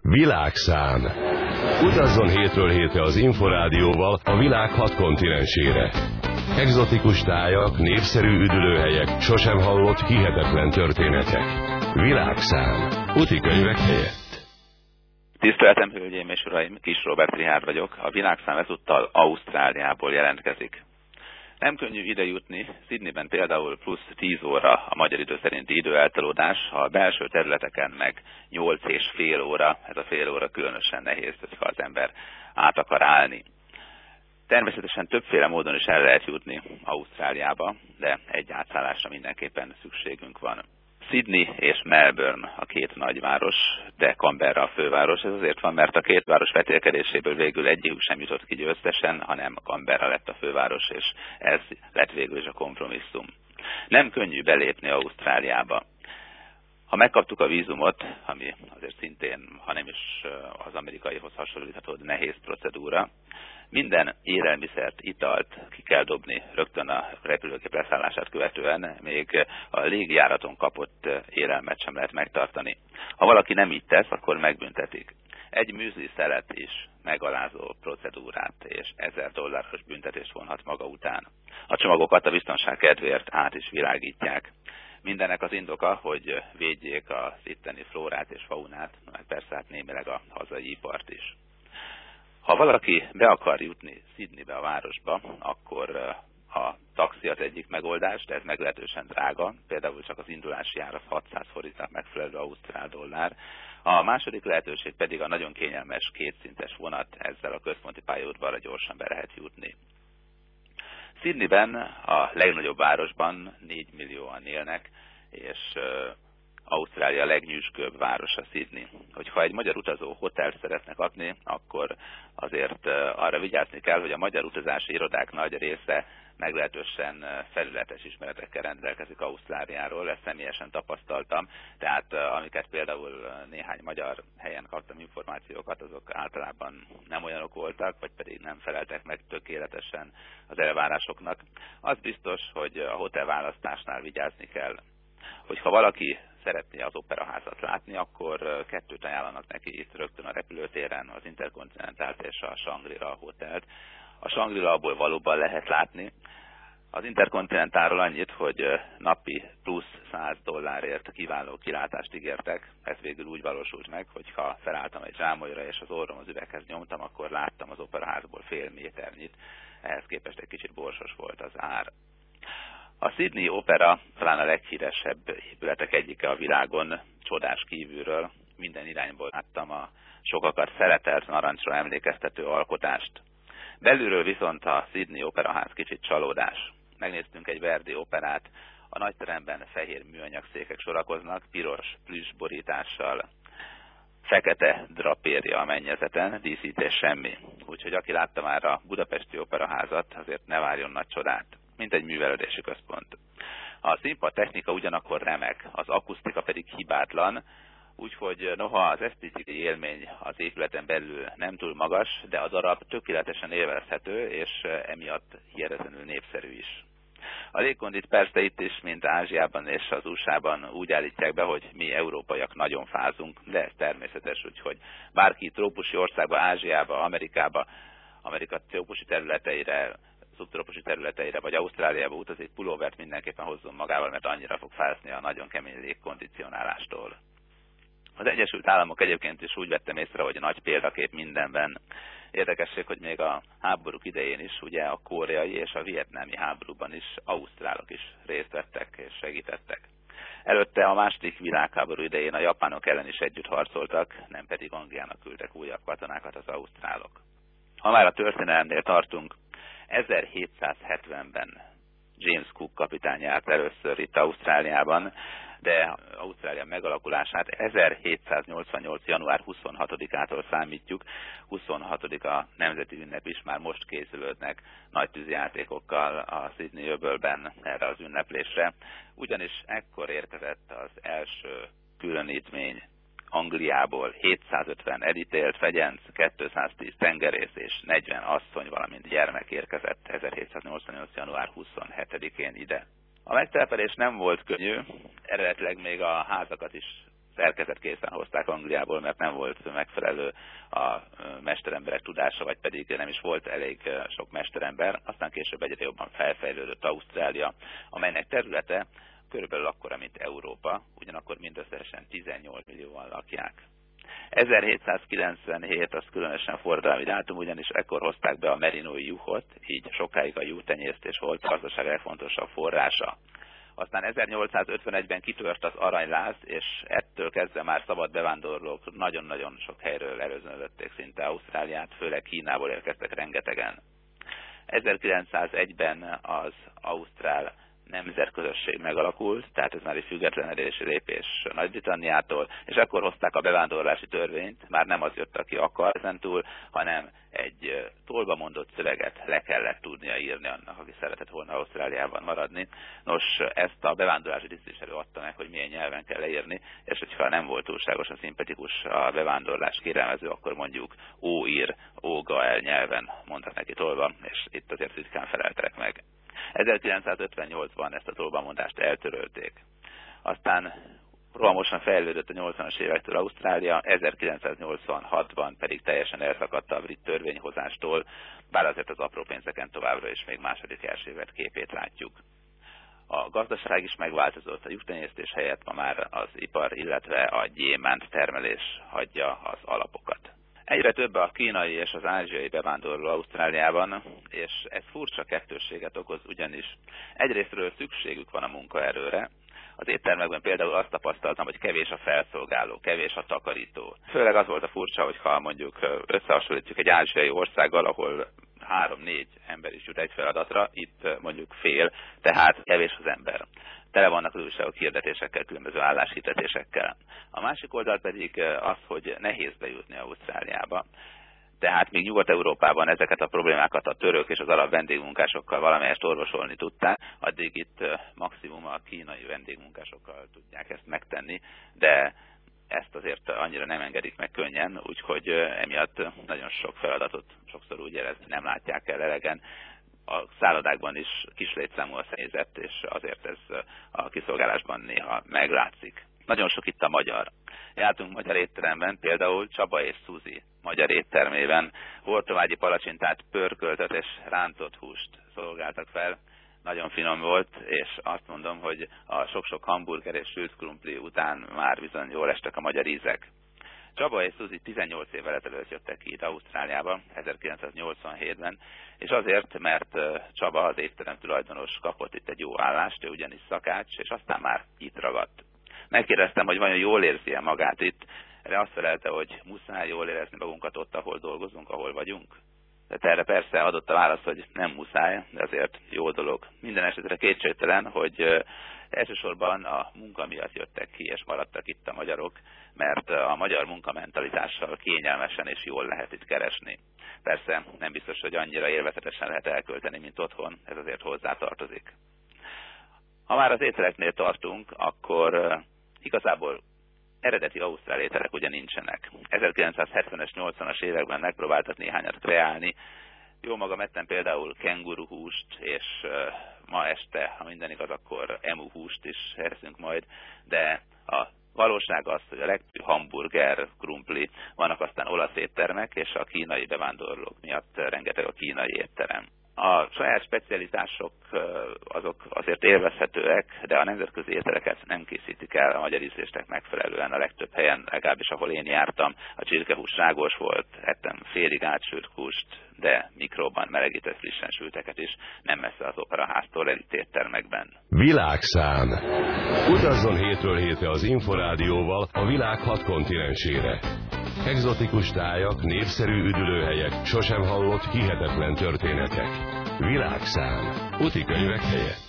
Világszám. Utazzon hétről hétre az Inforádióval a világ 6 kontinensére. Egzotikus tájak, népszerű üdülőhelyek, sosem hallott hihetetlen történetek. Világszám. Utikönyvek helyett. Tiszteltem, hölgyeim és uraim, Kis Róbert Richárd vagyok. A Világszám ezúttal Ausztráliából jelentkezik. Nem könnyű ide jutni, Sydneyben például plusz 10 óra a magyar idő szerinti időeltolódás, a belső területeken meg 8,5 óra, ez a fél óra különösen nehéz, hogyha az ember át akar állni. Természetesen többféle módon is el lehet jutni Ausztráliába, de egy átszállásra mindenképpen szükségünk van. Sydney és Melbourne a két nagyváros, de Canberra a főváros. Ez azért van, mert a két város vetélkedéséből végül egyikük sem jutott ki győztesen, hanem Canberra lett a főváros, és ez lett végül is a kompromisszum. Nem könnyű belépni Ausztráliába. Ha megkaptuk a vízumot, ami azért szintén, ha nem is az amerikaihoz hasonlítható, de nehéz procedúra, minden élelmiszert, italt ki kell dobni rögtön a repülőgép leszállását követően, még a légijáraton kapott élelmet sem lehet megtartani. Ha valaki nem így tesz, akkor megbüntetik. Egy műzli szelet is megalázó procedúrát és $1000 büntetést vonhat maga után. A csomagokat a biztonság kedvéért át is világítják. Mindennek az indoka, hogy védjék az itteni flórát és faunát, meg persze hát némileg a hazai ipart is. Ha valaki be akar jutni Sydneybe a városba, akkor a taxi az egyik megoldás, de ez meglehetősen drága, például csak az indulási ár az 600 forintnak megfelelő ausztrál dollár. A második lehetőség pedig a nagyon kényelmes kétszintes vonat, ezzel a központi pályaudvarra gyorsan be lehet jutni. Sydneyben, a legnagyobb városban 4 millióan élnek, és Ausztrália legnyüzsgőbb városa Sydney. Hogyha egy magyar utazó hotelt szeretne kapni, akkor azért arra vigyázni kell, hogy a magyar utazási irodák nagy része meglehetősen felületes ismeretekkel rendelkezik Ausztráliáról, ezt személyesen tapasztaltam, tehát amiket például néhány magyar helyen kaptam információkat, azok általában nem olyanok voltak, vagy pedig nem feleltek meg tökéletesen az elvárásoknak. Az biztos, hogy a hotel választásnál vigyázni kell. Hogyha valaki szeretné az operaházat látni, akkor kettőt ajánlanak neki itt rögtön a repülőtéren, az Intercontinentált és a Shangri-La hotelt. A Shangri-La-ból valóban lehet látni. Az Intercontinentálról annyit, hogy napi plusz $100 kiváló kilátást ígértek. Ez végül úgy valósult meg, hogy ha felálltam egy zsámolyra és az orrom az üveghez nyomtam, akkor láttam az operaházból fél méternyit. Ehhez képest egy kicsit borsos volt az ár. A Sydney Opera talán a leghíresebb épületek egyike a világon, csodás kívülről. Minden irányból láttam a sokakat szeretelt narancsra emlékeztető alkotást. Belülről viszont a Sydney Operaház kicsit csalódás. Megnéztünk egy Verdi operát, a nagyteremben fehér műanyag székek sorakoznak, piros plüssborítással, fekete drapéria a mennyezeten, díszítés semmi. Úgyhogy aki látta már a budapesti operaházat, azért ne várjon nagy csodát. Mint egy művelődési központ. A színpad technika ugyanakkor remek, az akusztika pedig hibátlan, úgyhogy noha az esztétikai élmény az épületen belül nem túl magas, de a darab tökéletesen élvezhető, és emiatt hihetetlenül népszerű is. A légkondit persze itt is, mint Ázsiában és az USA-ban úgy állítják be, hogy mi európaiak nagyon fázunk, de ez természetes, úgyhogy bárki trópusi országba, Ázsiába, Amerika trópusi területeire, szubtrópusi területeire vagy Ausztráliába utazik, pulóvert mindenképpen hozzon magával, mert annyira fog fázni a nagyon kemény légkondicionálástól. Az Egyesült Államok egyébként is úgy vettem észre, hogy nagy példakép mindenben. Érdekesség, hogy még a háborúk idején is, ugye a koreai és a vietnámi háborúban is ausztrálok is részt vettek és segítettek. Előtte a második világháború idején a japánok ellen is együtt harcoltak, nem pedig Angliának küldtek újabb katonákat az ausztrálok. Ha már a történelemnél tartunk, 1770-ben James Cook kapitány járt először itt Ausztráliában, de Ausztrália megalakulását 1788. január 26-ától számítjuk. 26. a nemzeti ünnep is, már most készülődnek nagy tűzijátékokkal a Sydney öbölben erre az ünneplésre, ugyanis ekkor érkezett az első különítmény Angliából, 750 elítélt fegyenc, 210 tengerész és 40 asszony, valamint gyermek érkezett 1788. január 27-én ide. A megtelepedés nem volt könnyű, eredetileg még a házakat is szerkezet készen hozták Angliából, mert nem volt megfelelő a mesteremberek tudása, vagy pedig nem is volt elég sok mesterember. Aztán később egyre jobban felfejlődött Ausztrália, amelynek területe körülbelül akkora, mint Európa, ugyanakkor mindösszesen 18 millióan lakják. 1797 az különösen forradalmi dátum, ugyanis ekkor hozták be a merinói juhot, így sokáig a juhtenyésztés volt a gazdaság legfontosabb forrása. Aztán 1851-ben kitört az aranyláz, és ettől kezdve már szabad bevándorlók nagyon-nagyon sok helyről előzönötték szinte Ausztráliát, főleg Kínából érkeztek rengetegen. 1901-ben az ausztrál nemzetközösség megalakult, tehát ez már egy függetlenedési lépés Nagy-Britanniától, és akkor hozták a bevándorlási törvényt, már nem az jött, aki akar ezentúl, hanem egy tolba mondott szöveget le kellett tudnia írni annak, aki szeretett volna Ausztráliában maradni. Nos, ezt a bevándorlási tisztviselő adta meg, hogy milyen nyelven kell leírni, és hogyha nem volt túlságosan szimpatikus a bevándorlás kérelmező, akkor mondjuk óír, ógael nyelven mondtak neki tolba, és itt azért ritkán feleltek meg. 1958-ban ezt a tolbamondást eltörölték. Aztán rohamosan fejlődött a 80-as évektől Ausztrália, 1986-ban pedig teljesen elszakadt a brit törvényhozástól, bár azért az apró pénzeken továbbra is még második Erzsébet képét látjuk. A gazdaság is megváltozott, a juhtenyésztés helyett ma már az ipar, illetve a gyémánt termelés hagyja az alapokat. Egyre több a kínai és az ázsiai bevándorló Ausztráliában, és ez furcsa kettősséget okoz, ugyanis egyrésztről szükségük van a munkaerőre. Az éttermekben például azt tapasztaltam, hogy kevés a felszolgáló, kevés a takarító. Főleg az volt a furcsa, hogyha mondjuk összehasonlítjuk egy ázsiai országgal, ahol 3-4 ember is jut egy feladatra, itt mondjuk fél, tehát kevés az ember. Tele vannak az újságok hirdetésekkel, különböző álláshirdetésekkel. A másik oldal pedig az, hogy nehéz bejutni Ausztráliába. Tehát míg Nyugat-Európában ezeket a problémákat a török és az arab vendégmunkásokkal valamelyest orvosolni tudták, addig itt maximum a kínai vendégmunkásokkal tudják ezt megtenni, de ezt azért annyira nem engedik meg könnyen, úgyhogy emiatt nagyon sok feladatot sokszor úgy érezni nem látják el elegen. A szállodákban is kis létszámú a személyzet, és azért ez a kiszolgálásban néha meglátszik. Nagyon sok itt a magyar. Jártunk magyar étteremben, például Csaba és Szuzi magyar éttermében hortobágyi palacsintát, pörköltet és rántott húst szolgáltak fel. Nagyon finom volt, és azt mondom, hogy a sok-sok hamburger és sült krumpli után már bizony jól estek a magyar ízek. Csaba és Szuzi 18 évvel ezelőtt jöttek ki itt Ausztráliába, 1987-ben, és azért, mert Csaba, az étterem tulajdonos, kapott itt egy jó állást, ő ugyanis szakács, és aztán már itt ragadt. Megkérdeztem, hogy vajon jól érzi-e magát itt, erre azt felelte, hogy muszáj jól érezni magunkat ott, ahol dolgozunk, ahol vagyunk. Tehát erre persze adott a válasz, hogy nem muszáj, de azért jó dolog. Minden esetre kétségtelen, hogy elsősorban a munka miatt jöttek ki és maradtak itt a magyarok, mert a magyar munkamentalitással kényelmesen és jól lehet itt keresni. Persze nem biztos, hogy annyira élvezetesen lehet elkölteni, mint otthon, ez azért hozzátartozik. Ha már az ételeknél tartunk, akkor igazából eredeti ausztrál ételek ugye nincsenek. 1970-es, 80-as években megpróbáltak néhányat kreálni. Jó magam ettem például kenguruhúst, és ma este, ha minden igaz, akkor emuhúst is eszünk majd, de a valóság az, hogy a legtöbb hamburger, krumpli, vannak aztán olasz éttermek, és a kínai bevándorlók miatt rengeteg a kínai étterem. A saját specialitások azok azért élvezhetőek, de a nemzetközi ételeket nem készítik el a magyar ízlésnek megfelelően a legtöbb helyen, legalábbis ahol én jártam. A csirkehús rágos volt, ettem félig átsült húst, de mikróban melegített frissen sülteket is, nem messze az operaháztól elit éttermekben. Világszám. Utazzon hétről hétre az Inforádióval a világ 6 kontinensére. Egzotikus tájak, népszerű üdülőhelyek, sosem hallott hihetetlen történetek. Világszám. Útikönyvek helyett.